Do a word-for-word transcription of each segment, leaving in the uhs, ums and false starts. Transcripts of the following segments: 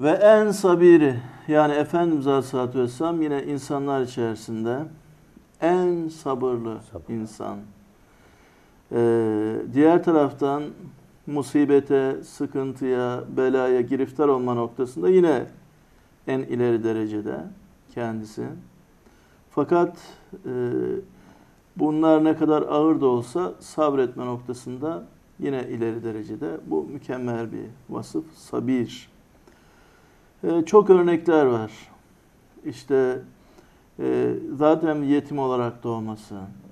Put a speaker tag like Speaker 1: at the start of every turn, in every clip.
Speaker 1: Ve en sabiri, yani Efendimiz Aleyhisselatü Vesselam yine insanlar içerisinde en sabırlı Sabır. insan. Ee, diğer taraftan musibete, sıkıntıya, belaya giriftar olma noktasında yine en ileri derecede kendisi. Fakat e, bunlar ne kadar ağır da olsa sabretme noktasında yine ileri derecede. Bu mükemmel bir vasıf. Sabir. E, çok örnekler var. İşte e, zaten yetim olarak doğması,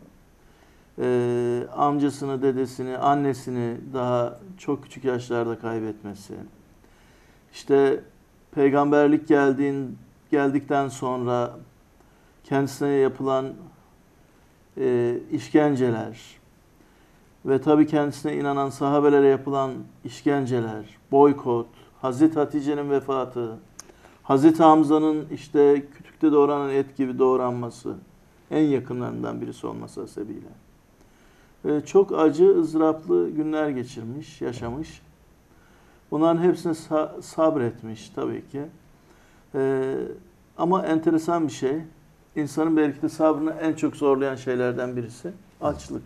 Speaker 1: e, amcasını, dedesini, annesini daha çok küçük yaşlarda kaybetmesi, işte peygamberlik geldiğin, geldikten sonra kendisine yapılan e, işkenceler ve tabii kendisine inanan sahabelere yapılan işkenceler, boykot, Hazreti Hatice'nin vefatı, Hazreti Hamza'nın işte kütükte doğranan et gibi doğranması, en yakınlarından birisi olması hasebiyle. E, çok acı, ızdıraplı günler geçirmiş, yaşamış. Bunların hepsine sa- sabretmiş tabii ki. E, ama enteresan bir şey, insanın belki de sabrını en çok zorlayan şeylerden birisi açlık.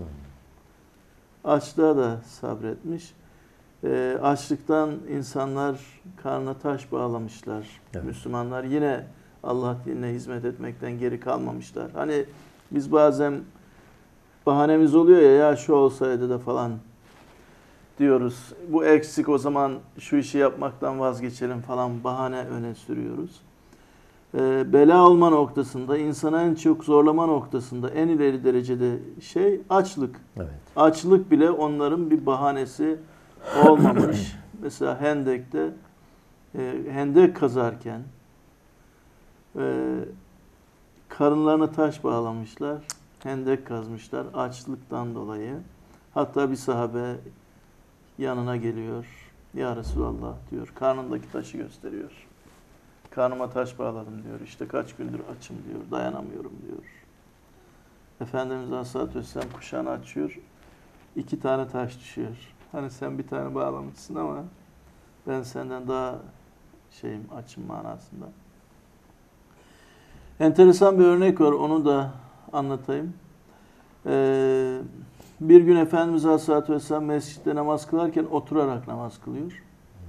Speaker 1: Açlığa da sabretmiş. E, açlıktan insanlar karnına taş bağlamışlar. Evet. Müslümanlar yine Allah dinine hizmet etmekten geri kalmamışlar. Hani biz bazen bahanemiz oluyor ya, ya şu olsaydı da falan diyoruz. Bu eksik, o zaman şu işi yapmaktan vazgeçelim falan bahane öne sürüyoruz. E, bela olma noktasında, insana en çok zorlama noktasında en ileri derecede şey açlık. Evet. Açlık bile onların bir bahanesi olmamış. Mesela Hendek'te e, Hendek kazarken e, karınlarına taş bağlamışlar. Hendek kazmışlar açlıktan dolayı. Hatta bir sahabe yanına geliyor. Ya Resulallah diyor. Karnındaki taşı gösteriyor. Karnıma taş bağladım diyor. İşte kaç gündür açım diyor. Dayanamıyorum diyor. Efendimiz Aleyhisselatü Vesselam kuşağını açıyor. İki tane taş düşüyor. Hani sen bir tane bağlamışsın ama ben senden daha şeyim, açım manasında. Enteresan bir örnek var. Onu da anlatayım. Ee, bir gün Efendimiz Aleyhisselatü Vesselam mescitte namaz kılarken oturarak namaz kılıyor.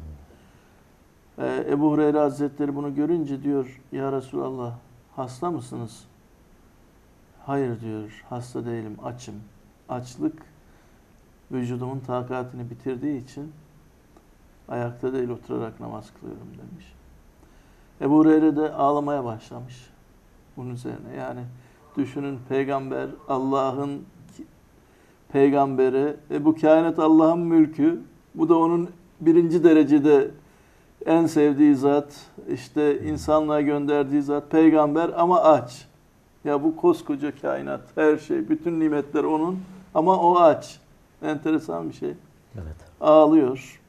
Speaker 1: Ee, Ebu Hureyre Hazretleri bunu görünce diyor, ya Resulallah hasta mısınız? Hayır diyor, hasta değilim, açım. Açlık vücudumun takatini bitirdiği için ayakta değil oturarak namaz kılıyorum demiş. Ebu Hureyre de ağlamaya başlamış bunun üzerine. Yani düşünün, peygamber, Allah'ın peygamberi, e bu kainat Allah'ın mülkü, bu da onun birinci derecede en sevdiği zat, işte insanlığa gönderdiği zat, peygamber ama aç. Ya bu koskoca kainat, her şey, bütün nimetler onun ama o aç. Enteresan bir şey. Evet. Ağlıyor.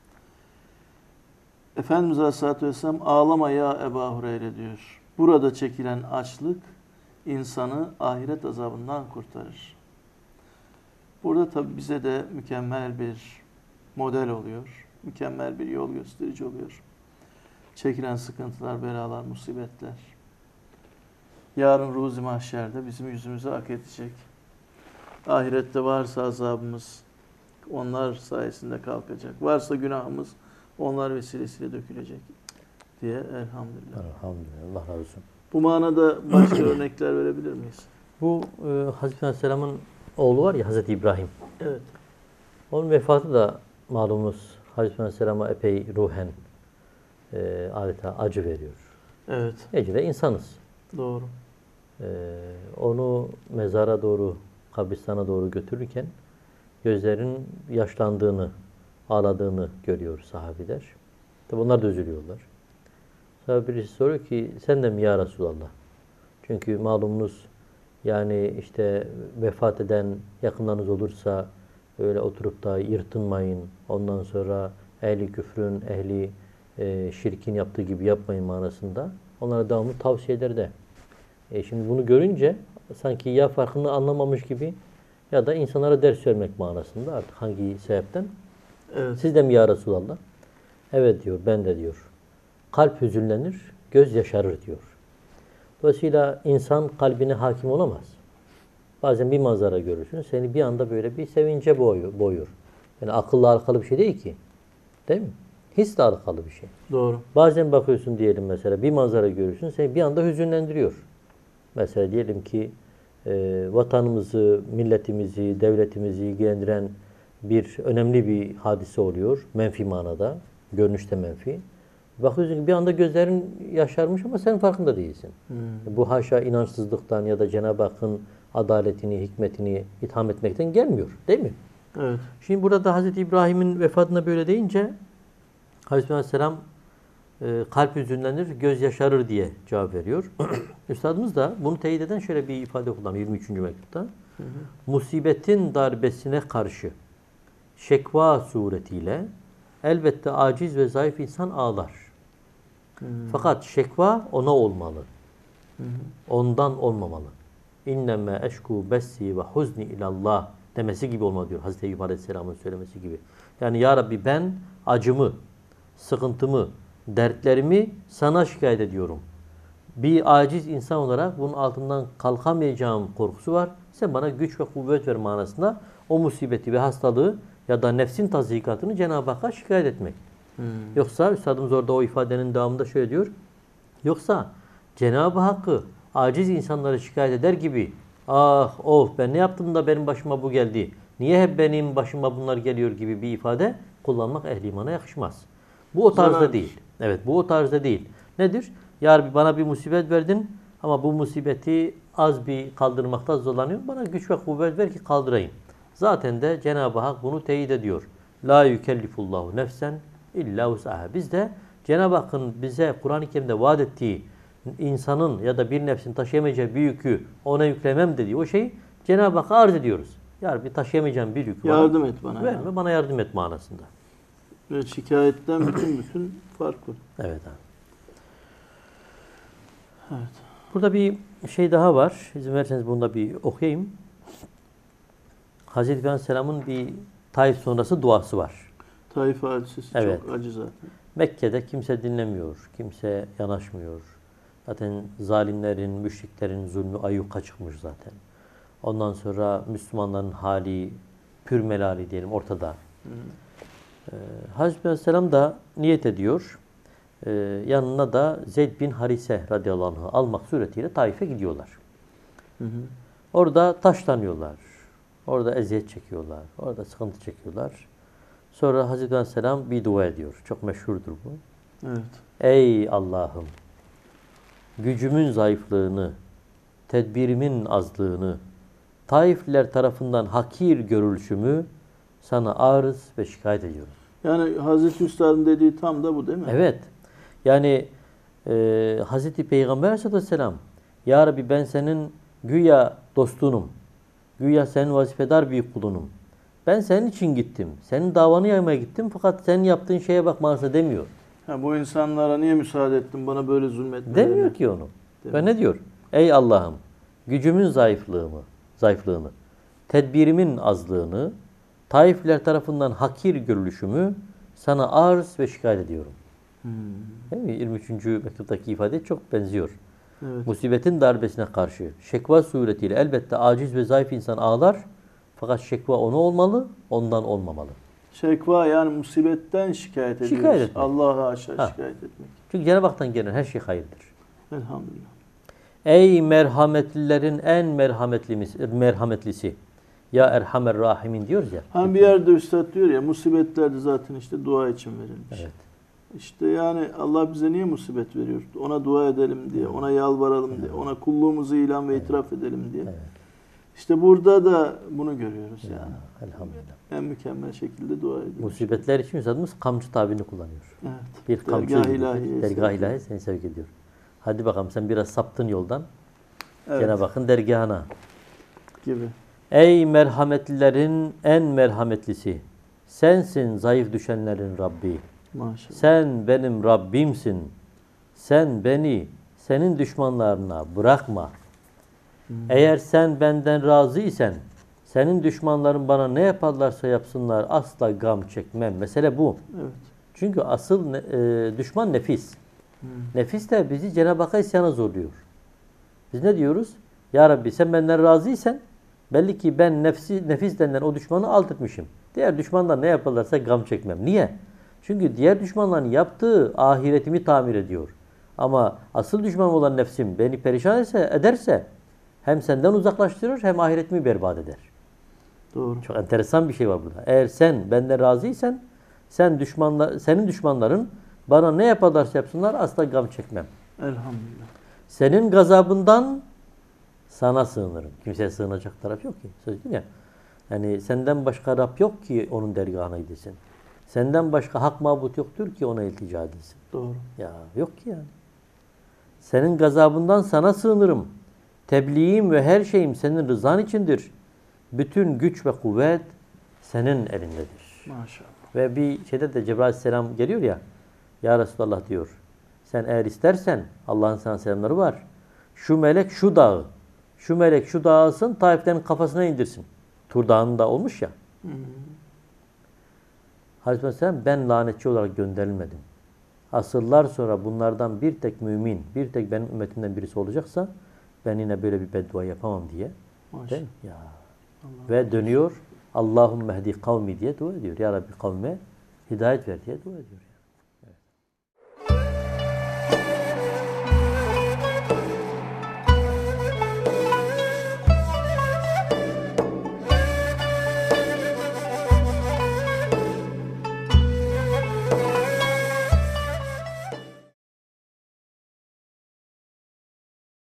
Speaker 1: Efendimiz Aleyhisselatü Vesselam ağlama ya Ebu Hureyre diyor. Burada çekilen açlık insanı ahiret azabından kurtarır. Burada tabi bize de mükemmel bir model oluyor. Mükemmel bir yol gösterici oluyor. Çekilen sıkıntılar, belalar, musibetler. Yarın ruzi mahşerde bizim yüzümüze ak edecek. Ahirette varsa azabımız onlar sayesinde kalkacak. Varsa günahımız onlar vesilesiyle dökülecek diye elhamdülillah.
Speaker 2: Elhamdülillah. Allah razı olsun.
Speaker 1: Bu manada başka örnekler verebilir miyiz?
Speaker 2: Bu e, Hazreti Aleyhisselam'ın oğlu var ya, Hazreti İbrahim.
Speaker 1: Evet.
Speaker 2: Onun vefatı da malumunuz Hazreti Aleyhisselam'a epey ruhen e, adeta acı veriyor.
Speaker 1: Evet.
Speaker 2: Neticede insanız.
Speaker 1: Doğru.
Speaker 2: E, onu mezara doğru, kabristana doğru götürürken gözlerin yaşlandığını, ağladığını görüyor sahabiler. Tabi onlar da üzülüyorlar. Sonra birisi soruyor ki sen de mi ya Resulallah? Çünkü malumunuz yani işte vefat eden yakınlarınız olursa öyle oturup da yırtınmayın. Ondan sonra ehli küfrün, ehli e, şirkin yaptığı gibi yapmayın manasında. Onlara devamlı tavsiyeleri de. E şimdi bunu görünce sanki ya farkını anlamamış gibi ya da insanlara ders vermek manasında, artık hangi sebepten.
Speaker 1: Evet.
Speaker 2: Siz de mi ya Resulallah? Evet diyor, ben de diyor. kalp hüzünlenir, göz yaşarır diyor. Dolayısıyla insan kalbine hakim olamaz. Bazen bir manzara görürsün, seni bir anda böyle bir sevince boyur. boyur. Yani akılla alakalı bir şey değil ki. Değil mi? Hisle alakalı bir şey.
Speaker 1: Doğru.
Speaker 2: Bazen bakıyorsun diyelim mesela bir manzara görürsün, seni bir anda hüzünlendiriyor. Mesela diyelim ki e, vatanımızı, milletimizi, devletimizi ilgilendiren bir önemli bir hadise oluyor. Menfi manada, görünüşte menfi. Bakıyorsun ki bir anda gözlerin yaşarmış ama sen farkında değilsin.
Speaker 1: Hmm.
Speaker 2: Bu haşa inançsızlıktan ya da Cenab-ı Hakk'ın adaletini, hikmetini itham etmekten gelmiyor. Değil mi?
Speaker 1: Evet.
Speaker 2: Şimdi burada Hazreti İbrahim'in vefatına böyle deyince Hazreti Aleyhisselam e, kalp hüzünlenir, göz yaşarır diye cevap veriyor. Üstadımız da bunu teyit eden şöyle bir ifade kullanıyor yirmi üçüncü mektupta. Hı hı. Musibetin darbesine karşı şekva suretiyle elbette aciz ve zayıf insan ağlar. Hı hı. Fakat şekva ona olmalı. Hı hı. Ondan olmamalı. İnneme eşku bessi ve huzni ilallah demesi gibi olmalı diyor Hazreti Eyüp Aleyhisselam'ın söylemesi gibi. Yani ya Rabbi ben acımı, sıkıntımı, dertlerimi sana şikayet ediyorum. Bir aciz insan olarak bunun altından kalkamayacağım korkusu var. Sen bana güç ve kuvvet ver manasında o musibeti ve hastalığı ya da nefsin tazikatını Cenab-ı Hakk'a şikayet etmek. Hmm. Yoksa Üstadımız orada o ifadenin devamında şöyle diyor. Yoksa Cenab-ı Hakk'ı aciz insanları şikayet eder gibi ah of ben ne yaptım da benim başıma bu geldi. Niye hep benim başıma bunlar geliyor gibi bir ifade kullanmak ehli imana yakışmaz. Bu o tarzda
Speaker 1: Zarar.
Speaker 2: değil. Evet bu o tarzda değil. Nedir? Ya Rabbi bana bir musibet verdin ama bu musibeti az bir kaldırmakta zorlanıyorum. Bana güç ve kuvvet ver ki kaldırayım. Zaten de Cenab-ı Hak bunu teyit ediyor. La yükellifullahu nefsen illa vus'aha. Biz de Cenab-ı Hakk'ın bize Kur'an-ı Kerim'de vaat ettiği insanın ya da bir nefsin taşıyamayacağı bir yükü ona yüklemem dediği o şeyi Cenab-ı Hakk'a arz ediyoruz. Ya Rabbi taşıyamayacağım bir yükü
Speaker 1: yardım et bana.
Speaker 2: Verme ya. Bana yardım et manasında.
Speaker 1: Evet, şikayetten bütün bütün fark var.
Speaker 2: Evet abi.
Speaker 1: Evet.
Speaker 2: Burada bir şey daha var. İzin verirseniz bunu da bir okuyayım. Hazreti Aleyhisselam'ın bir Taif sonrası duası var.
Speaker 1: Taif hadisesi
Speaker 2: evet.
Speaker 1: çok acı zaten.
Speaker 2: Mekke'de kimse dinlemiyor, kimse yanaşmıyor. Zaten zalimlerin, müşriklerin zulmü ayyuka çıkmış zaten. Ondan sonra Müslümanların hali, pür melali diyelim ortada. Hı. Ee, Hazreti Aleyhisselam da niyet ediyor. Ee, yanına da Zeyd bin Harise radıyallahu anh'ı almak suretiyle Taif'e gidiyorlar. Hı hı. Orada taşlanıyorlar. Orada eziyet çekiyorlar. Orada sıkıntı çekiyorlar. Sonra Hazreti Aleyhisselam bir dua ediyor. Çok meşhurdur bu.
Speaker 1: Evet.
Speaker 2: Ey Allah'ım! Gücümün zayıflığını, tedbirimin azlığını, Taifliler tarafından hakir görülüşümü sana arız ve şikayet ediyorum.
Speaker 1: Yani Hazreti Üstad'ın dediği tam da bu değil mi?
Speaker 2: Evet. Yani e, Hazreti Peygamber Aleyhisselam Ya Rabbi ben senin güya dostunum. Güya senin vazifedar bir kulunum. Ben senin için gittim. Senin davanı yaymaya gittim fakat senin yaptığın şeye bak manasında demiyor.
Speaker 1: Ha, bu insanlara niye müsaade ettin bana böyle zulmetmelerine?
Speaker 2: Demiyor ki onu. Ve ne diyor? Ey Allah'ım gücümün zayıflığımı, zayıflığını, tedbirimin azlığını, Taifliler tarafından hakir görülüşümü sana arz ve şikayet ediyorum. Hmm. Değil mi? yirmi üçüncü mektuptaki ifade çok benziyor. Evet. Musibetin darbesine karşı şekva suretiyle elbette aciz ve zayıf insan ağlar. Fakat şekva ona olmalı, ondan olmamalı.
Speaker 1: Şekva yani musibetten şikayet ediyoruz.
Speaker 2: Şikayet etmek.
Speaker 1: Allah'a aşağı şikayet etmek.
Speaker 2: Çünkü Cenab-ı Hak'tan gelen her şey hayırdır.
Speaker 1: Elhamdülillah.
Speaker 2: Ey merhametlilerin en merhametlisi, merhametlisi. Ya Erhamer Rahimin diyoruz ya.
Speaker 1: Hani bir yerde Üstad diyor ya musibetlerde zaten işte dua için verilmiş. Evet. İşte yani Allah bize niye musibet veriyor? Ona dua edelim diye, ona yalvaralım evet. diye, ona kulluğumuzu ilan ve evet. itiraf edelim diye. Evet. İşte burada da bunu görüyoruz yani.
Speaker 2: Ya, elhamdülillah.
Speaker 1: En mükemmel şekilde dua ediyoruz.
Speaker 2: Musibetler için Üstadımız kamçı tabirini kullanıyor. Evet. Bir kamçı
Speaker 1: dergâh ilahiye
Speaker 2: dergâh ilahiye seni sevk ediyor. Hadi bakalım sen biraz saptın yoldan. Evet. Cenab-ı Hakk'ın dergâhına.
Speaker 1: Gibi.
Speaker 2: Ey merhametlilerin en merhametlisi. Sensin zayıf düşenlerin Rabbi.
Speaker 1: Maşallah.
Speaker 2: Sen benim Rabbimsin. Sen beni senin düşmanlarına bırakma. Hmm. Eğer sen benden razı isen senin düşmanların bana ne yaparlarsa yapsınlar asla gam çekmem. Mesele bu.
Speaker 1: Evet.
Speaker 2: Çünkü asıl e, düşman nefis. Nefis de bizi Cenab-ı Hakk'a isyana zorluyor. Biz ne diyoruz? Ya Rabbi sen benden razıysan belli ki ben nefsi, nefis denilen o düşmanı alt etmişim. Diğer düşmanlar ne yaparlarsa gam çekmem. Niye? Çünkü diğer düşmanların yaptığı ahiretimi tamir ediyor. Ama asıl düşman olan nefsim beni perişan etse, ederse hem senden uzaklaştırır hem ahiretimi berbat eder.
Speaker 1: Doğru.
Speaker 2: Çok enteresan bir şey var burada. Eğer sen benden razıysan sen düşmanlar, senin düşmanların bana ne yaparlarsa yapsınlar asla gam çekmem.
Speaker 1: Elhamdülillah.
Speaker 2: Senin gazabından sana sığınırım. Kimseye sığınacak taraf yok ki. Söz değil ya. Yani senden başka Rab yok ki onun dergahına gidesin. Senden başka hak mabut yoktur ki ona iltica edilsin.
Speaker 1: Doğru.
Speaker 2: Ya yok ki yani. Senin gazabından sana sığınırım. Tebliğim ve her şeyim senin rızan içindir. Bütün güç ve kuvvet senin elindedir.
Speaker 1: Maşallah.
Speaker 2: Ve bir şeyde de Cebrail aleyhisselam geliyor ya. Ya Resulallah diyor. Sen eğer istersen Allah'ın sana selamları var. Şu melek şu dağı. Şu melek şu dağı alsın Taif'lerin kafasına indirsin. Tur Dağı'nda olmuş ya.
Speaker 1: Hı hı.
Speaker 2: Hazreti Aleyhisselam ben lanetçi olarak gönderilmedim. Asırlar sonra bunlardan bir tek mümin, bir tek benim ümmetimden birisi olacaksa ben yine böyle bir beddua yapamam diye. Değil mi? Ya.
Speaker 1: Allah
Speaker 2: Ve dönüyor Allahümme hdi kavmi diye dua ediyor. Ya Rabbi kavme hidayet ver diye dua ediyor.